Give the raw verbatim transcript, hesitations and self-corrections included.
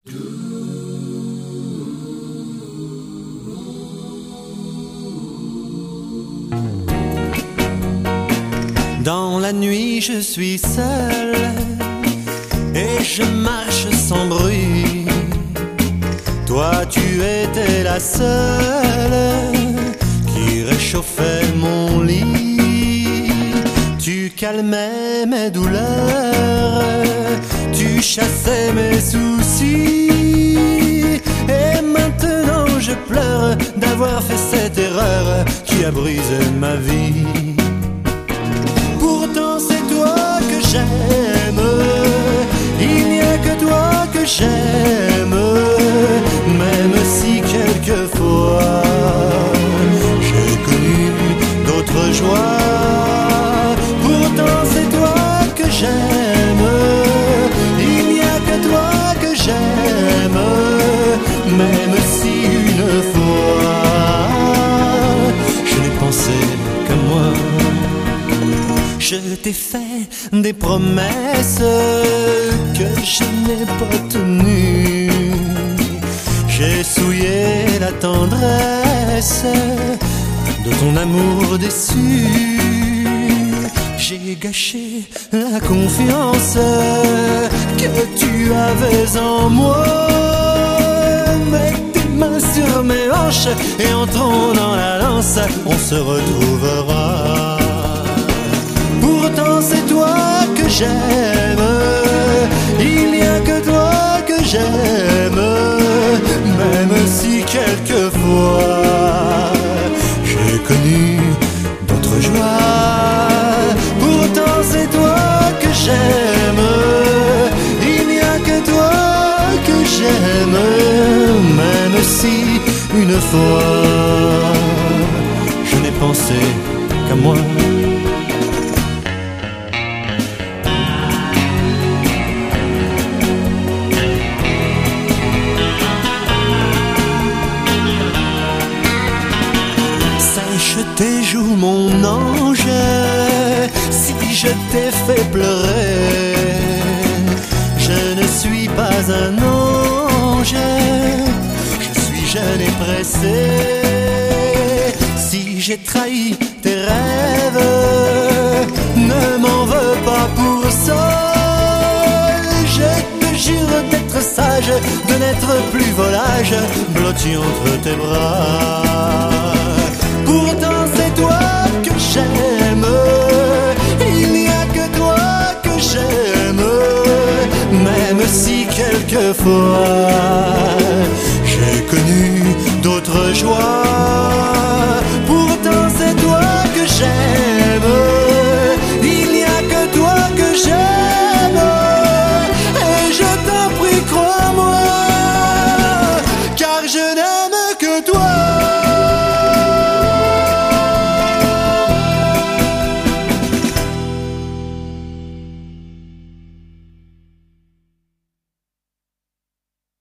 Dans la nuit je suis seul et je marche sans bruit. Toi tu étais la seule qui réchauffait mon lit. Tu calmais mes douleurs, tu chassais mes soucis. Et maintenant je pleure d'avoir fait cette erreur qui a brisé ma vie. Pourtant c'est toi que j'aime, il n'y a que toi que j'aime. Même si quelquefois j'ai connu d'autres joies. Pourtant c'est toi que j'aime, il n'y a que toi que j'aime. Même si une fois je n'ai pensé qu'à moi. Je t'ai fait des promesses que je n'ai pas tenues. J'ai souillé la tendresse de ton amour déçu. J'ai gâché la confiance que tu avais en moi. Mets tes mains sur mes hanches et entrons dans la danse, on se retrouvera. Pourtant c'est toi que j'aime, il n'y a que toi que j'aime. Même si quelquefois j'ai connu d'autres joies. Pourtant c'est toi que j'aime, il n'y a que toi que j'aime. Même si une fois je n'ai pensé qu'à moi. Tes joues mon ange, si je t'ai fait pleurer, je ne suis pas un ange, je suis jeune et pressé. Si j'ai trahi tes rêves, ne m'en veux pas pour ça. Je te jure d'être sage, de n'être plus volage, blotti entre tes bras. Pourtant c'est toi que j'aime, il n'y a que toi que j'aime. Même si quelquefois